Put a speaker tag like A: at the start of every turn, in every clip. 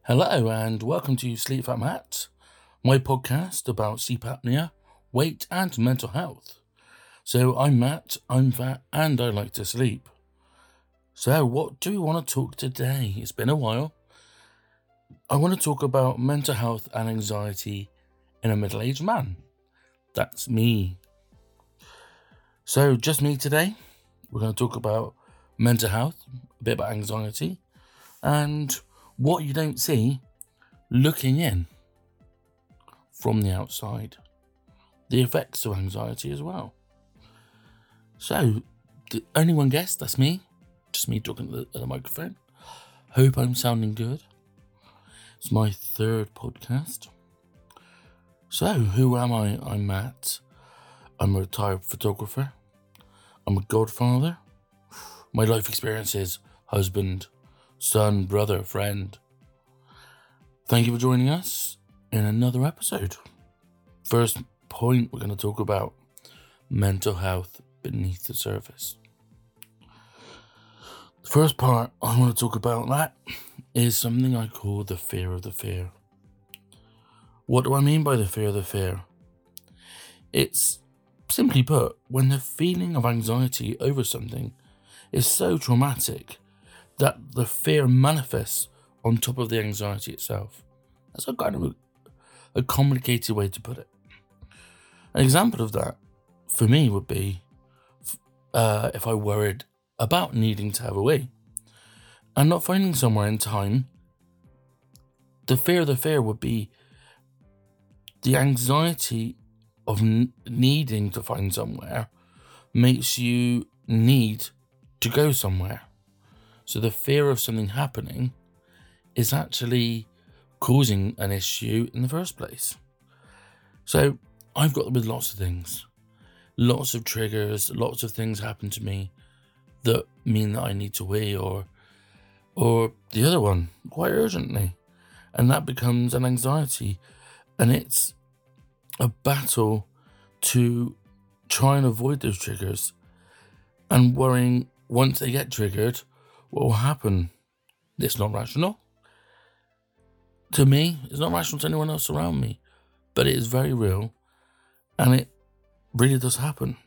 A: Hello and welcome to Sleep Fat Matt, my podcast about sleep apnea, weight and mental health. So I'm Matt, I'm fat and I like to sleep. So what do we want to talk today? It's been a while. I want to talk about mental health and anxiety in a middle-aged man. That's me. So just me today. We're going to talk about mental health, a bit about anxiety, and what you don't see looking in from the outside. The effects of anxiety as well. So, did anyone guess? That's me. Just me talking at the microphone. Hope I'm sounding good. It's my third podcast. So, who am I? I'm Matt. I'm a retired photographer. I'm a godfather. My life experiences: husband, son, brother, friend. Thank you for joining us in another episode. First point, we're going to talk about mental health beneath the surface. The first part I want to talk about that is something I call the fear of the fear. What do I mean by the fear of the fear? It's, simply put, when the feeling of anxiety over something is so traumatic that the fear manifests on top of the anxiety itself. That's a kind of a complicated way to put it. An example of that, for me, would be if I worried about needing to have a wee and not finding somewhere in time. The fear of the fear would be the anxiety of needing to find somewhere makes you need to go somewhere. So the fear of something happening is actually causing an issue in the first place. So I've got with lots of things. Lots of triggers, lots of things happen to me that mean that I need to wee or the other one quite urgently. And that becomes an anxiety. And it's a battle to try and avoid those triggers and worrying once they get triggered, what will happen? It's not rational. To me, it's not rational to anyone else around me, but it is very real and it really does happen.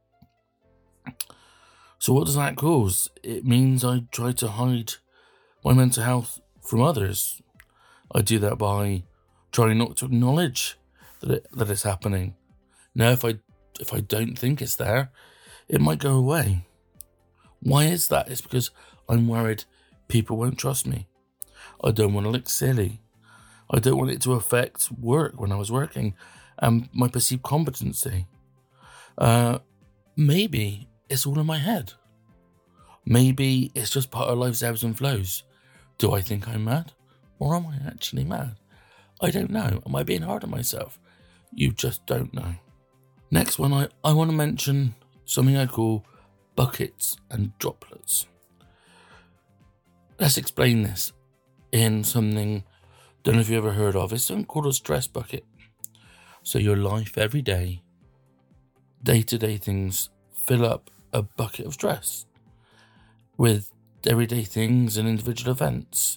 A: So what does that cause? It means I try to hide my mental health from others. I do that by trying not to acknowledge that it's happening. Now, if I don't think it's there, it might go away. Why is that? It's because I'm worried people won't trust me. I don't want to look silly. I don't want it to affect work when I was working and my perceived competency. Maybe it's all in my head. Maybe it's just part of life's ebbs and flows. Do I think I'm mad? Or am I actually mad? I don't know. Am I being hard on myself? You just don't know. Next one, I want to mention something I call buckets and droplets. Let's explain this in something, don't know if you ever heard of, it's something called a stress bucket. So your life every day, day-to-day things fill up a bucket of stress with everyday things and individual events.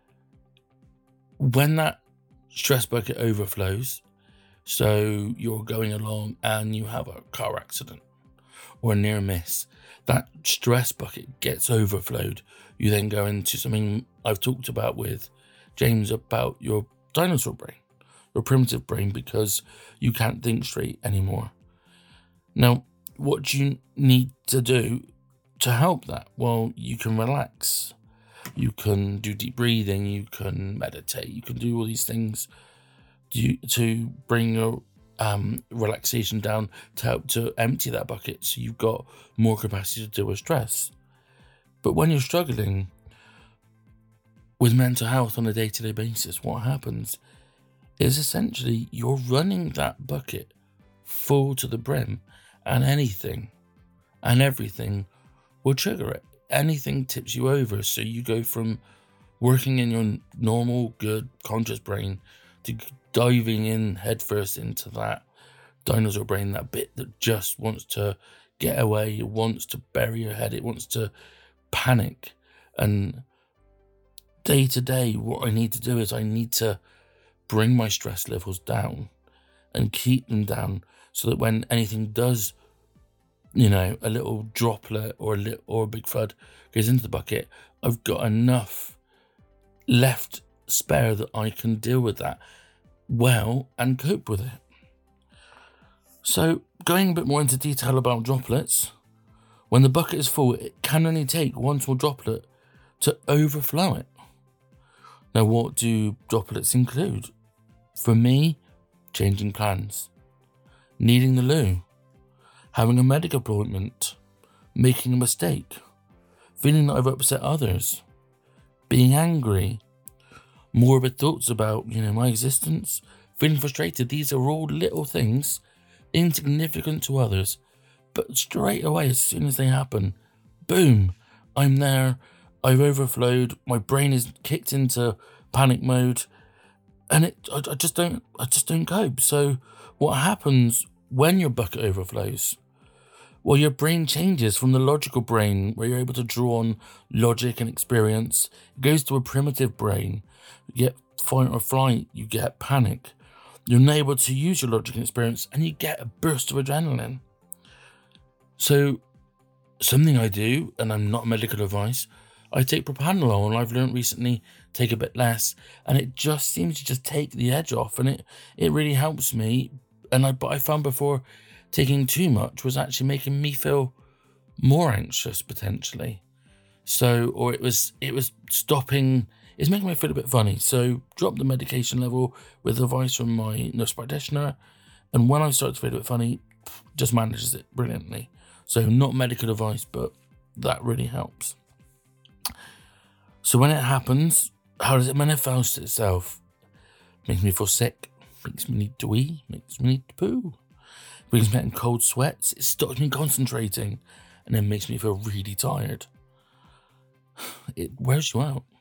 A: When that stress bucket overflows, so you're going along and you have a car accident or a near miss, that stress bucket gets overflowed. You then go into something I've talked about with James about your dinosaur brain, your primitive brain, because you can't think straight anymore. Now, what do you need to do to help that? Well, you can relax. You can do deep breathing. You can meditate. You can do all these things to bring your relaxation down to help to empty that bucket so you've got more capacity to deal with stress. But when you're struggling with mental health on a day-to-day basis, what happens is essentially you're running that bucket full to the brim, and anything and everything will trigger it. Anything tips you over, so you go from working in your normal, good, conscious brain to diving in headfirst into that dinosaur brain, that bit that just wants to get away, it wants to bury your head, it wants to panic and day to day, what I need to do is I need to bring my stress levels down and keep them down so that when anything does, a little droplet or a big flood goes into the bucket, I've got enough left spare that I can deal with that well and cope with it. So, going a bit more into detail about droplets, when the bucket is full, it can only take one small droplet to overflow it. Now, what do droplets include? For me, changing plans, needing the loo, having a medical appointment, making a mistake, feeling that I've upset others, being angry, morbid thoughts about, my existence, feeling frustrated. These are all little things, insignificant to others, but straight away, as soon as they happen, boom, I'm there, I've overflowed, my brain is kicked into panic mode, and I just don't cope. So what happens when your bucket overflows? Well, your brain changes from the logical brain, where you're able to draw on logic and experience. It goes to a primitive brain. You get fight or flight, you get panic. You're unable to use your logic and experience, and you get a burst of adrenaline. So, something I do, and I'm not medical advice, I take propranolol, and I've learned recently take a bit less, and it just seems to just take the edge off, and it really helps me. But I found before taking too much was actually making me feel more anxious potentially. So, or it was stopping. It's making me feel a bit funny. So, drop the medication level with advice from my nurse practitioner, and when I start to feel a bit funny, just manages it brilliantly. So, not medical advice, but that really helps. So, when it happens, how does it manifest itself? Makes me feel sick. Makes me need to wee. Makes me need to poo. Brings me out in cold sweats. It stops me concentrating, and then makes me feel really tired. It wears you out.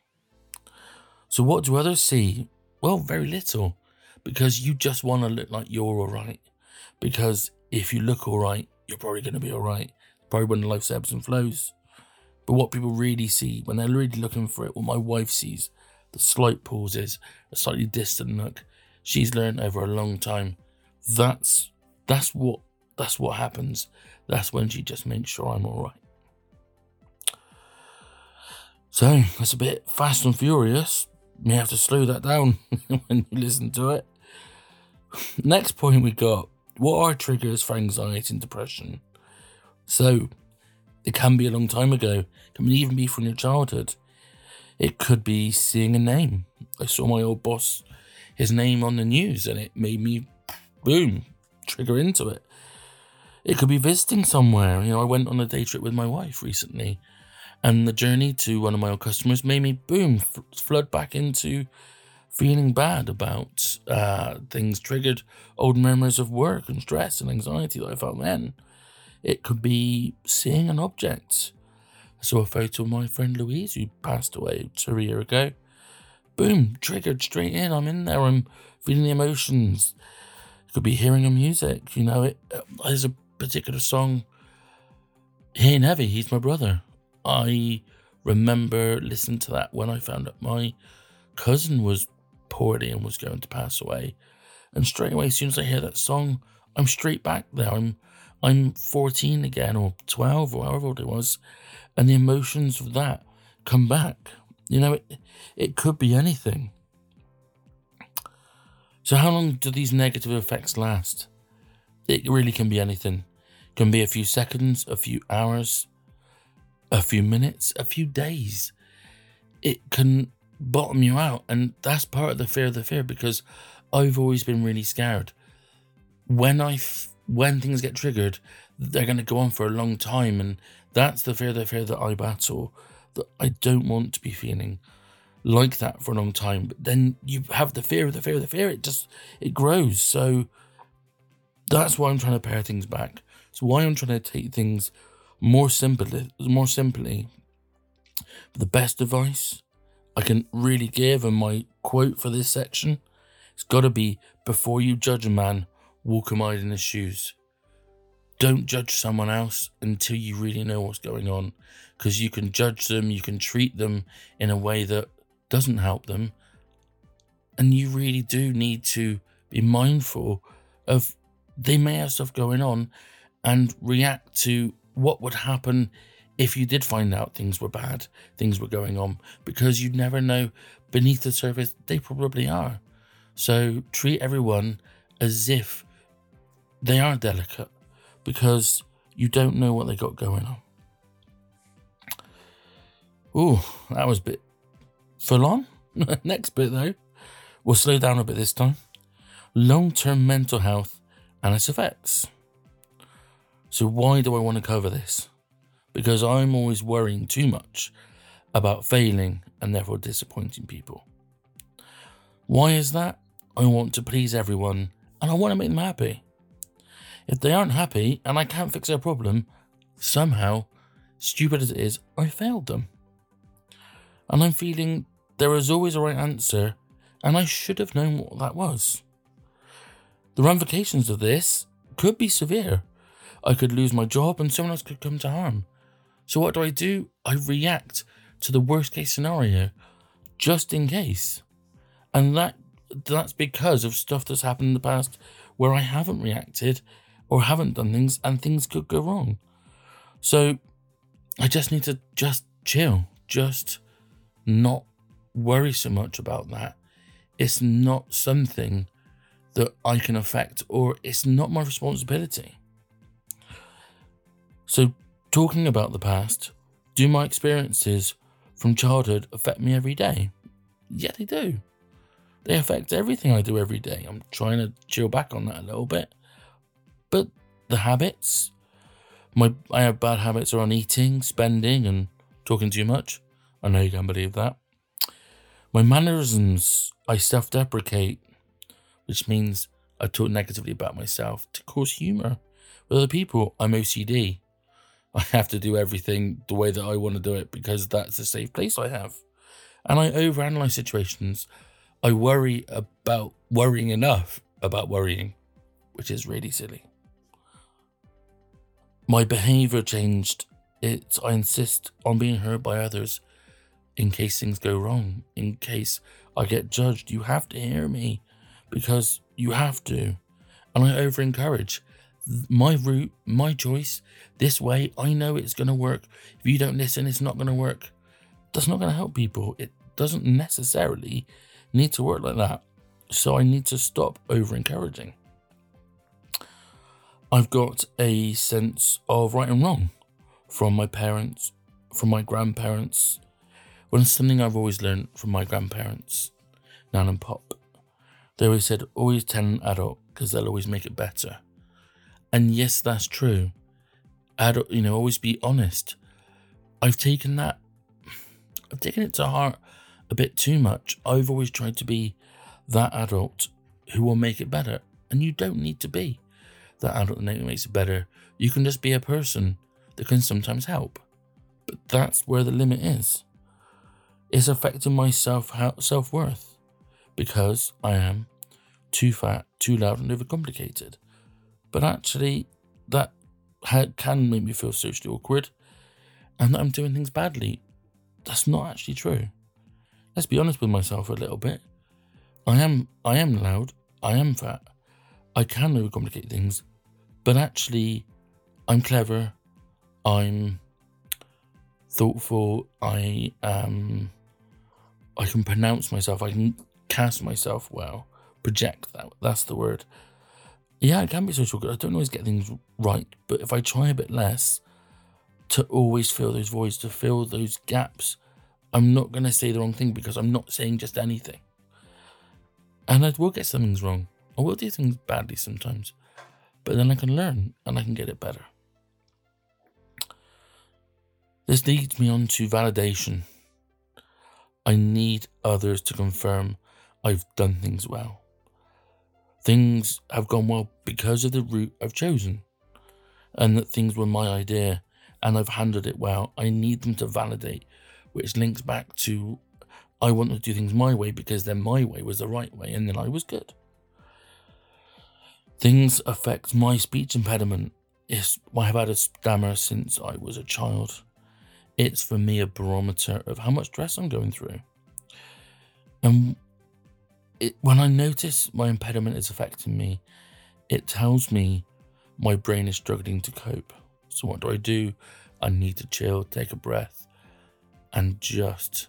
A: So what do others see? Well, very little, because you just want to look like you're all right. Because if you look all right, you're probably going to be all right. Probably when life's ebbs and flows. But what people really see, when they're really looking for it, what my wife sees, the slight pauses, a slightly distant look, she's learned over a long time. That's what happens. That's when she just makes sure I'm all right. So that's a bit fast and furious. You have to slow that down when you listen to it. Next point we got: what are triggers for anxiety and depression? So it can be a long time ago. It can even be from your childhood. It could be seeing a name. I saw my old boss, his name on the news, and it made me, boom, trigger into it. It could be visiting somewhere. I went on a day trip with my wife recently, and the journey to one of my old customers made me, boom, flood back into feeling bad about things, triggered old memories of work and stress and anxiety that I felt then. It could be seeing an object. I saw a photo of my friend Louise, who passed away 2 years ago. Boom, triggered straight in. I'm in there. I'm feeling the emotions. It could be hearing a music. There's a particular song. Hey Nevy, he's my brother. I remember listening to that when I found out my cousin was poorly and was going to pass away. And straight away, as soon as I hear that song, I'm straight back there. I'm 14 again, or 12, or however old it was, and the emotions of that come back. It could be anything. So how long do these negative effects last? It really can be anything. It can be a few seconds, a few hours, a few minutes, a few days. It can bottom you out, and that's part of the fear, because I've always been really scared. When things get triggered, they're going to go on for a long time, and that's the fear that I battle, that I don't want to be feeling like that for a long time. But then you have the fear, it grows. So that's why I'm trying to pare things back. So why I'm trying to take things more simply. The best advice I can really give, and my quote for this section, it's got to be: before you judge a man, walk a mile in his shoes. Don't judge someone else until you really know what's going on, because you can judge them, you can treat them in a way that doesn't help them. And you really do need to be mindful of they may have stuff going on and react to what would happen if you did find out things were bad, things were going on, because you never know beneath the surface, they probably are. So treat everyone as if they are delicate, because you don't know what they got going on. Ooh, that was a bit full on. Next bit though, we'll slow down a bit this time. Long-term mental health and its effects. So why do I want to cover this? Because I'm always worrying too much about failing and therefore disappointing people. Why is that? I want to please everyone and I want to make them happy. If they aren't happy and I can't fix their problem, somehow, stupid as it is, I failed them. And I'm feeling there is always a right answer and I should have known what that was. The ramifications of this could be severe. I could lose my job and someone else could come to harm. So what do? I react to the worst case scenario, just in case. And that's because of stuff that's happened in the past where I haven't reacted or haven't done things and things could go wrong. So I just need to just chill, just not worry so much about that. It's not something that I can affect, or it's not my responsibility. So talking about the past, do my experiences from childhood affect me every day? Yeah, they do. They affect everything I do every day. I'm trying to chill back on that a little bit. But the habits, I have bad habits around eating, spending, and talking too much. I know you can't believe that. My mannerisms, I self-deprecate, which means I talk negatively about myself to cause humour. With other people, I'm OCD. I have to do everything the way that I want to do it because that's a safe place I have. And I overanalyze situations. I worry about worrying enough about worrying, which is really silly. My behaviour changed. I insist on being heard by others in case things go wrong, in case I get judged. You have to hear me because you have to. And I over-encourage. My route, my choice, this way, I know it's going to work. If you don't listen, it's not going to work. That's not going to help people. It doesn't necessarily need to work like that. So I need to stop over-encouraging. I've got a sense of right and wrong from my parents, from my grandparents. Well, it's something I've always learned from my grandparents, Nan and Pop. They always said, always tell an adult because they'll always make it better. And yes, that's true. Always be honest. I've taken it to heart a bit too much. I've always tried to be that adult who will make it better. And you don't need to be that adult that makes it better. You can just be a person that can sometimes help. But that's where the limit is. It's affecting my self-worth because I am too fat, too loud and overcomplicated. But actually, that can make me feel socially awkward and that I'm doing things badly. That's not actually true. Let's be honest with myself a little bit. I am loud. I am fat. I can overcomplicate things. But actually, I'm clever. I'm thoughtful. I can pronounce myself. I can cast myself well. Project, that's the word. Yeah, I can be social good. I don't always get things right, but if I try a bit less to always fill those voids, to fill those gaps, I'm not going to say the wrong thing because I'm not saying just anything. And I will get some things wrong. I will do things badly sometimes, but then I can learn and I can get it better. This leads me on to validation. I need others to confirm I've done things well. Things have gone well because of the route I've chosen, and that things were my idea and I've handled it well. I need them to validate, which links back to I want to do things my way because then my way was the right way and then I was good. Things affect my speech impediment. I have had a stammer since I was a child. It's for me a barometer of how much stress I'm going through. And when I notice my impediment is affecting me, it tells me my brain is struggling to cope. So what do? I need to chill, take a breath, and just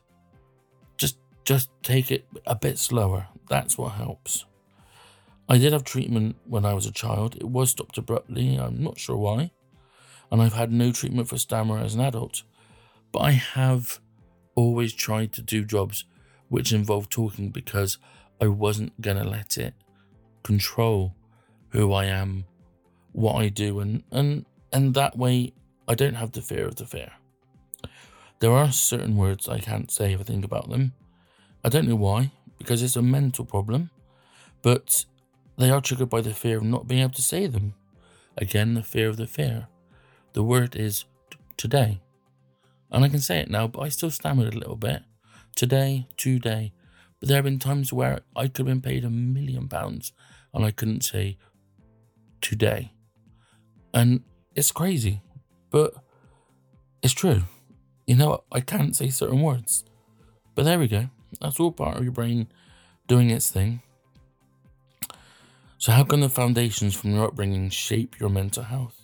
A: take it a bit slower. That's what helps. I did have treatment when I was a child. It was stopped abruptly. I'm not sure why. And I've had no treatment for stammer as an adult. But I have always tried to do jobs which involve talking because I wasn't going to let it control who I am, what I do, and that way I don't have the fear of the fear. There are certain words I can't say if I think about them. I don't know why, because it's a mental problem, but they are triggered by the fear of not being able to say them. Again, the fear of the fear. The word is today. And I can say it now, but I still stammered a little bit. Today. But there have been times where I could have been paid £1 million and I couldn't say today. And it's crazy, but it's true. You know, I can't say certain words. But there we go. That's all part of your brain doing its thing. So how can the foundations from your upbringing shape your mental health?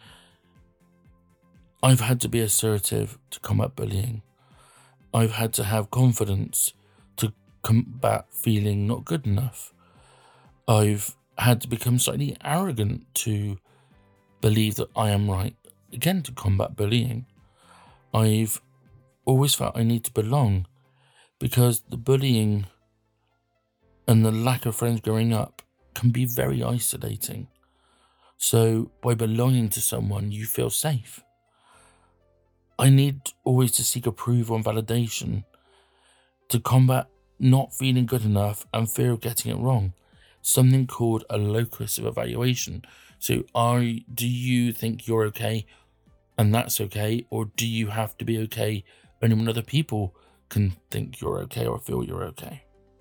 A: I've had to be assertive to combat bullying. I've had to have confidence to combat feeling not good enough. I've had to become slightly arrogant to believe that I am right, again to combat bullying. I've always felt I need to belong because the bullying and the lack of friends growing up can be very isolating. So by belonging to someone, you feel safe. I need always to seek approval and validation to combat not feeling good enough and fear of getting it wrong. Something called a locus of evaluation. So do you think you're okay and that's okay? Or do you have to be okay only when other people can think you're okay or feel you're okay?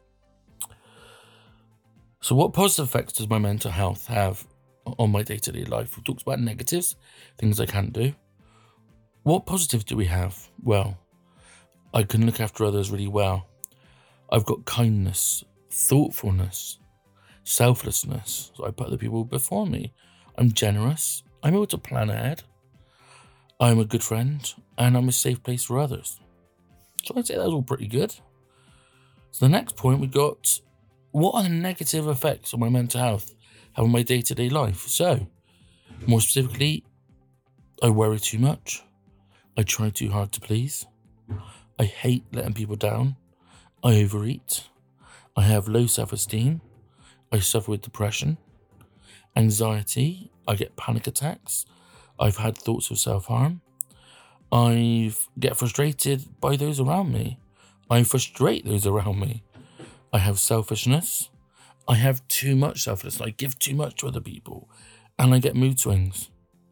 A: So what positive effects does my mental health have on my day-to-day life? We talked about negatives, things I can't do. What positives do we have? Well, I can look after others really well. I've got kindness, thoughtfulness, selflessness. So I put other people before me. I'm generous. I'm able to plan ahead. I'm a good friend, and I'm a safe place for others. So I'd say that's all pretty good. So the next point we got, what are the negative effects on my mental health have on my day-to-day life? So, more specifically, I worry too much. I try too hard to please. I hate letting people down. I overeat. I have low self-esteem. I suffer with depression. Anxiety. I get panic attacks. I've had thoughts of self-harm. I get frustrated by those around me. I frustrate those around me. I have selfishness. I have too much selfishness. I give too much to other people. And I get mood swings.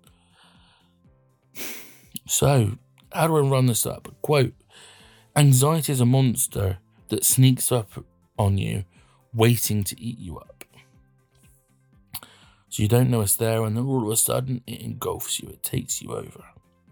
A: So, how do I run this up? Quote, anxiety is a monster that sneaks up on you, waiting to eat you up. So you don't know it's there, and then all of a sudden it engulfs you, it takes you over.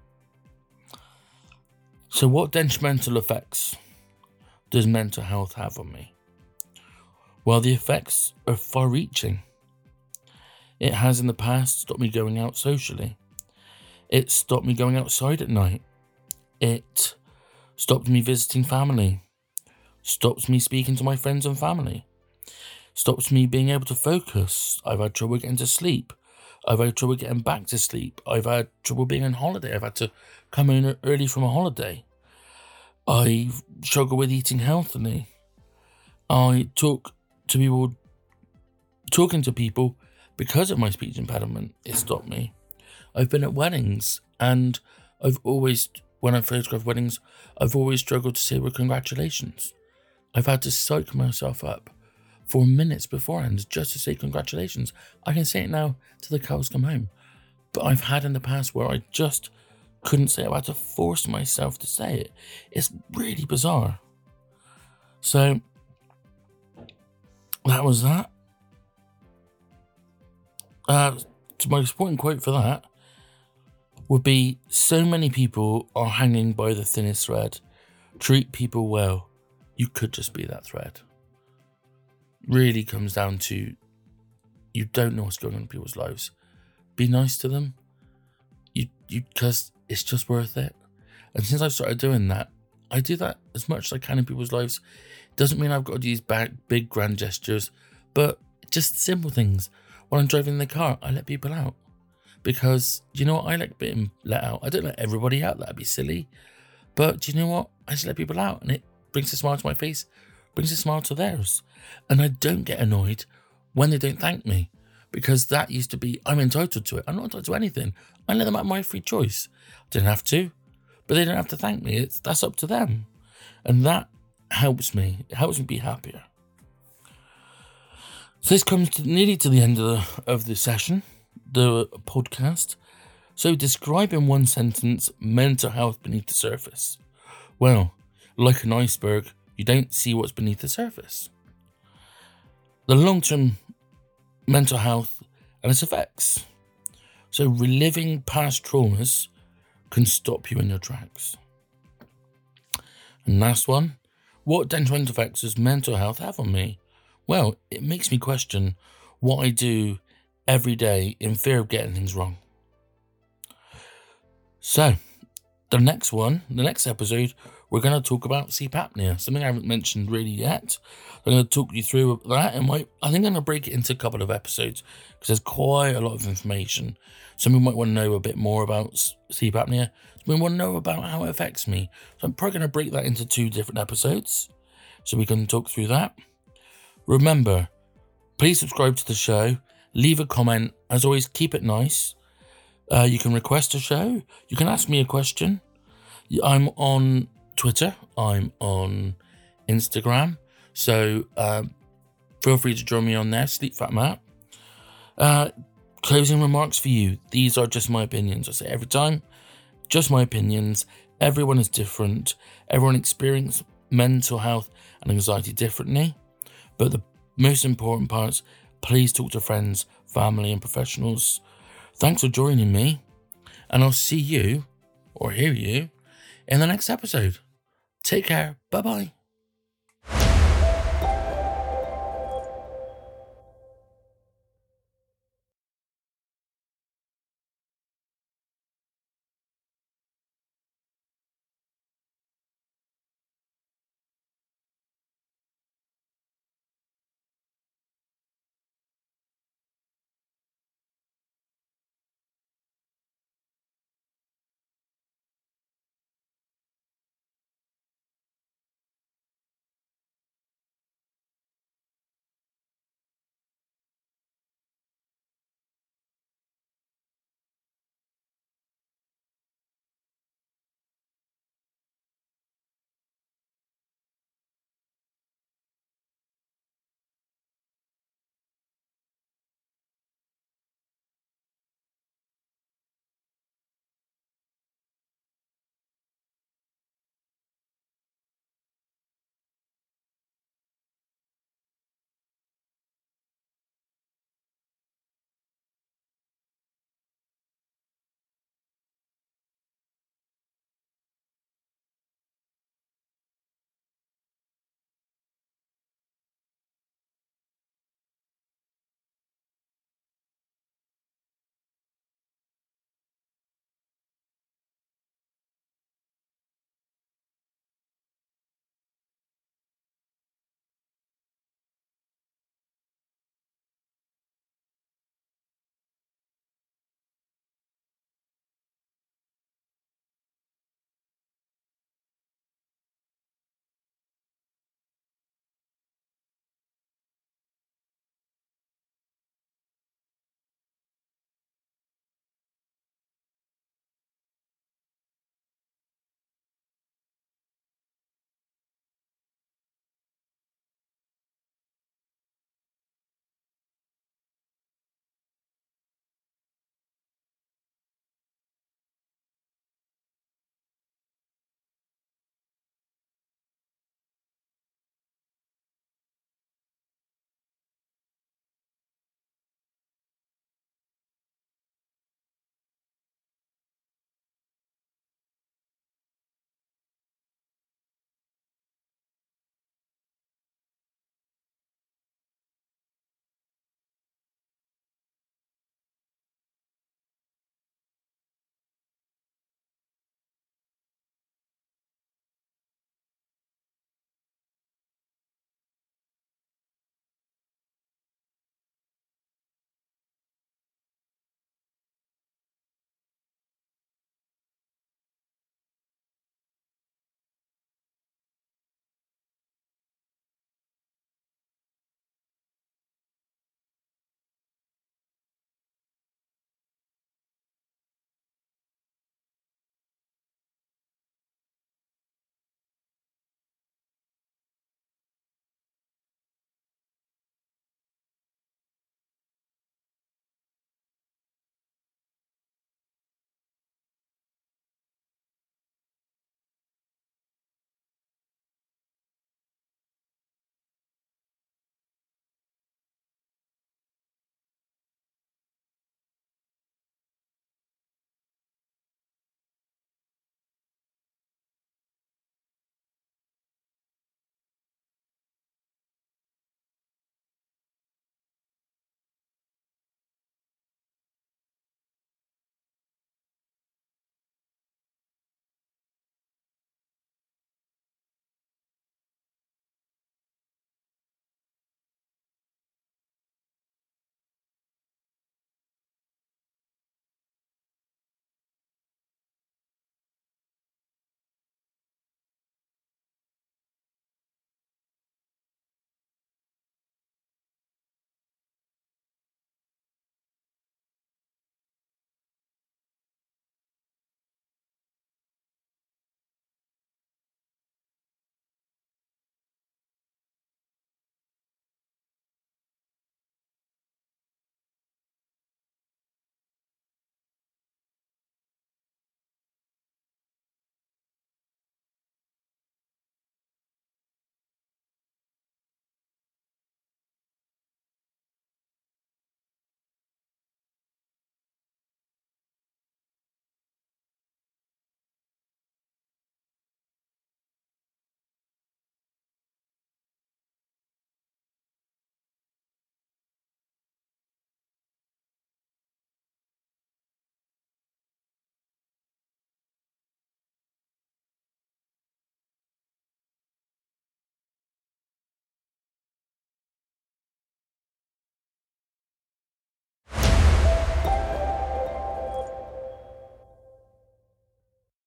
A: So what detrimental effects does mental health have on me? Well, the effects are far-reaching. It has in the past stopped me going out socially. It stopped me going outside at night. It stopped me visiting family. Stops me speaking to my friends and family. Stops me being able to focus. I've had trouble getting to sleep. I've had trouble getting back to sleep. I've had trouble being on holiday. I've had to come in early from a holiday. I struggle with eating healthily. I talk to people, talking to people because of my speech impediment. It stopped me. I've been at weddings, and when I've photographed weddings, I've always struggled to say congratulations. I've had to psych myself up for minutes beforehand just to say congratulations. I can say it now till the cows come home. But I've had in the past where I just couldn't say it. I had to force myself to say it. It's really bizarre. So, that was that. So my supporting quote for that would be, so many people are hanging by the thinnest thread. Treat people well. you could just be that thread. Really comes down to you don't know what's going on in people's lives. Be nice to them. Because it's just worth it. And since I've started doing that, I do that as much as I can in people's lives. Doesn't mean I've got to do these big grand gestures, but just simple things. When I'm driving in the car, I let people out. Because, do you know what? I like being let out. I don't let everybody out. That'd be silly. But do you know what? I just let people out, and it brings a smile to my face, brings a smile to theirs. And I don't get annoyed when they don't thank me. Because that used to be, I'm entitled to it. I'm not entitled to anything. I let them out my free choice. Didn't have to, but they don't have to thank me. That's up to them. And that helps me. It helps me be happier. So this comes nearly to the end of the session, the podcast. So describe in one sentence mental health beneath the surface. Well, like an iceberg, you don't see what's beneath the surface. The long-term mental health and its effects. So reliving past traumas can stop you in your tracks. And last one, what detrimental effects does mental health have on me? Well, it makes me question what I do every day in fear of getting things wrong. So, the next episode, we're going to talk about sleep apnea, something I haven't mentioned really yet. I'm going to talk you through that, and I think I'm going to break it into a couple of episodes because there's quite a lot of information. Some people might want to know a bit more about sleep apnea. Some people want to know about how it affects me. So I'm probably going to break that into 2 different episodes so we can talk through that. Remember, please subscribe to the show. Leave a comment. As always, keep it nice. You can request a show. You can ask me a question. I'm on Twitter. I'm on Instagram. So feel free to join me on there. Sleep Fat Matt. Closing remarks for you. These are just my opinions. I say every time, just my opinions. Everyone is different. Everyone experiences mental health and anxiety differently. But the most important parts, please talk to friends, family, and professionals. Thanks for joining me, and I'll see you, or hear you, in the next episode. Take care. Bye-bye.